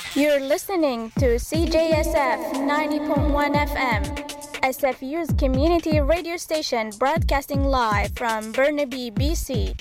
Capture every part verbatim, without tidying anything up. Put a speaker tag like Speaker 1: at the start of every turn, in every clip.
Speaker 1: You're listening to C J S F ninety point one F M, S F U's community radio station broadcasting live from Burnaby, B C.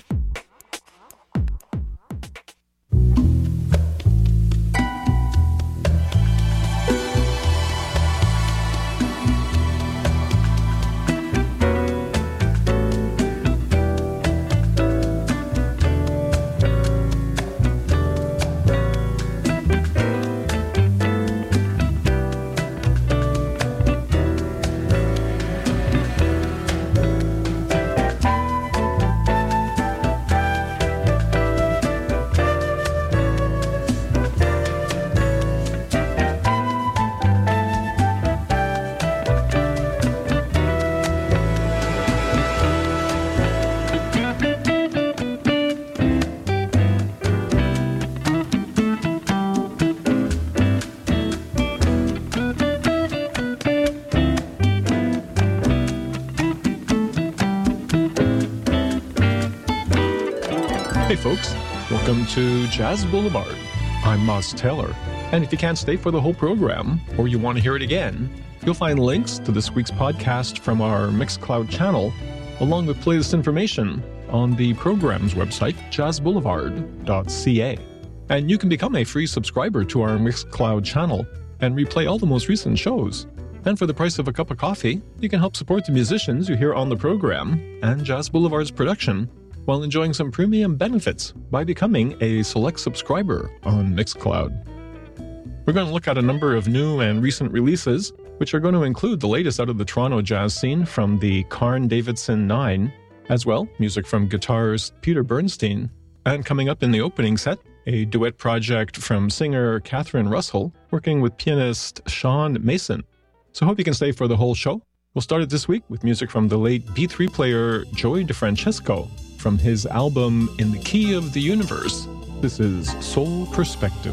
Speaker 2: Hey folks, welcome to Jazz Boulevard. I'm Moz Taylor, and if you can't stay for the whole program, or you want to hear it again, you'll find links to this week's podcast from our Mixcloud channel, along with playlist information on the program's website, jazz boulevard dot c a. And you can become a free subscriber to our Mixcloud channel and replay all the most recent shows. And for the price of a cup of coffee, you can help support the musicians you hear on the program and Jazz Boulevard's production, while enjoying some premium benefits by becoming a select subscriber on Mixcloud. We're going to look at a number of new and recent releases, which are going to include the latest out of the Toronto jazz scene from the Carn Davidson Nine, as well music from guitarist Peter Bernstein, and coming up in the opening set, a duet project from singer Catherine Russell, working with pianist Sean Mason. So hope you can stay for the whole show. We'll start it this week with music from the late B three player Joey DeFrancesco, from his album In the Key of the Universe. This is Soul Perspective.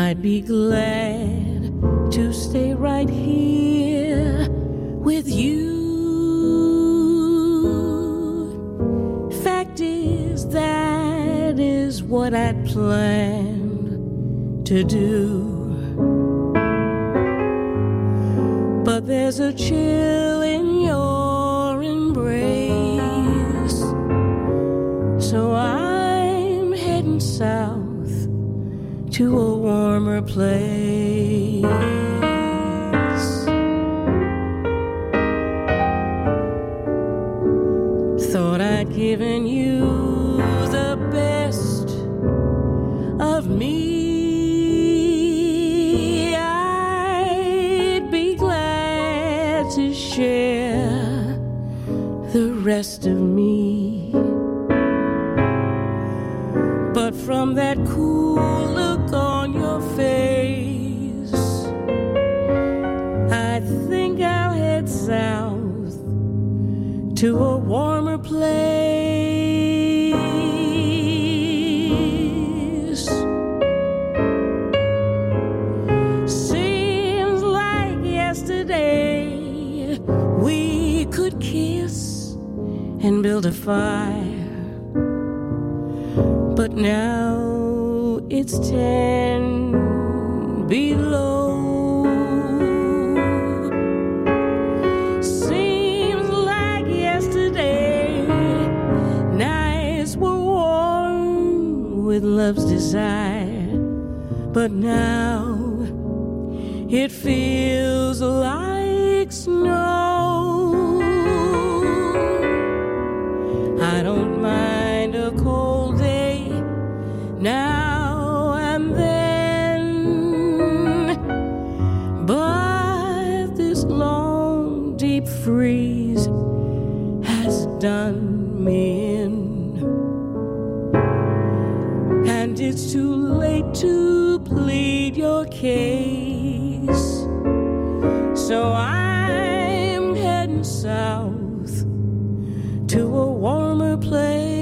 Speaker 3: I'd be glad to stay right here with you. Fact is, that is what I'd planned to do. But there's a chill in your embrace, so I'm heading south to a warmer place. Thought I'd given you the best of me. I'd be glad to share the rest of me. But from that cool look on your face, I think I'll head south to a warmer place. Seems like yesterday we could kiss and build a fire, but now it's ten below. Seems like yesterday nights were warm with love's desire, but now it feels like snow. I don't mind a cold day now and then, but this long deep freeze has done me in, and it's too late to plead your case, so I'm heading south to a warmer place.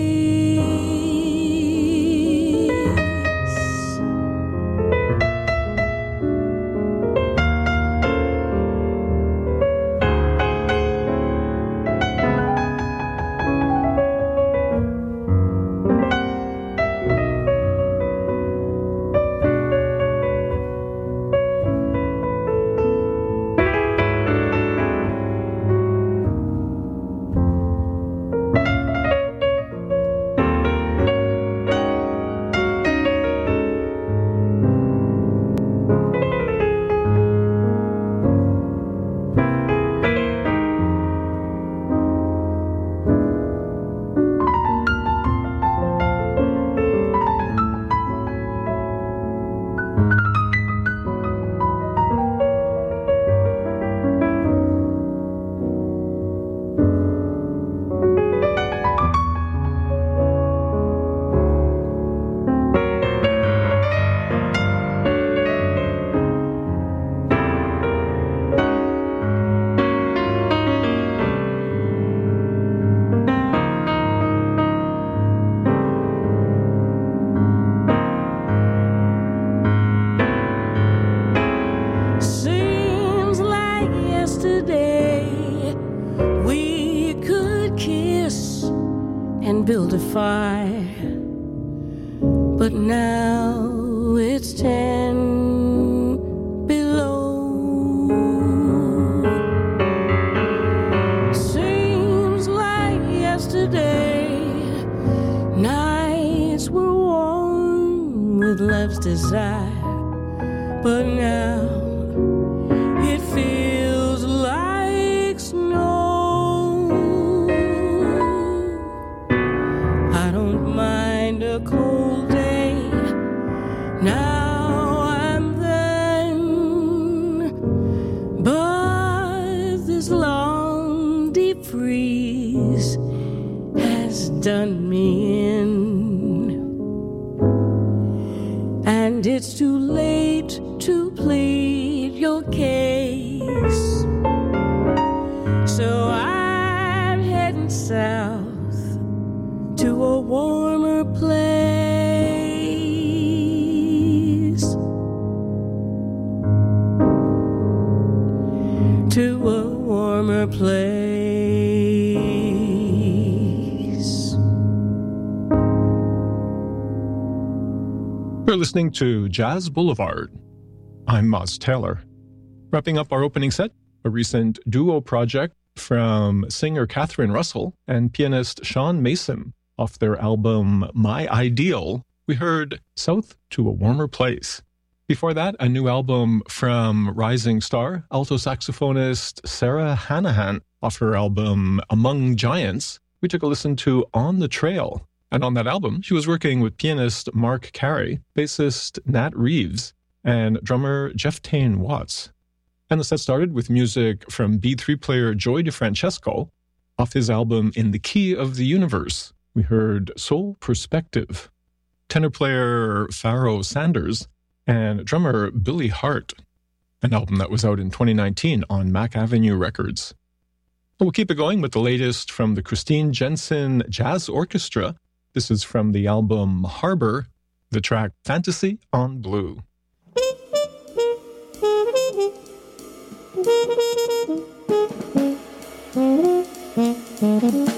Speaker 3: Build a fire, but now it's ten below. Seems like yesterday nights were warm with love's desire, but now it feels like snow. A cold day now and then, but this long deep freeze has done me in, and it's too late to plead your case, so I'm heading south to a warmer place.
Speaker 2: You're listening to Jazz Boulevard. I'm Moz Taylor. Wrapping up our opening set, a recent duo project from singer Catherine Russell and pianist Sean Mason off their album My Ideal. We heard South to a Warmer Place. Before that, a new album from rising star, alto saxophonist Sarah Hanahan off her album Among Giants. We took a listen to On the Trail. And on that album, she was working with pianist Mark Carey, bassist Nat Reeves, and drummer Jeff Tane Watts. And the set started with music from B three player Joey DeFrancesco off his album In the Key of the Universe. We heard Soul Perspective. Tenor player Pharoah Sanders and drummer Billy Hart, an album that was out in twenty nineteen on Mac Avenue Records. We'll keep it going with the latest from the Christine Jensen Jazz Orchestra. This is from the album Harbor, the track Fantasy on Blue.
Speaker 3: Thank you.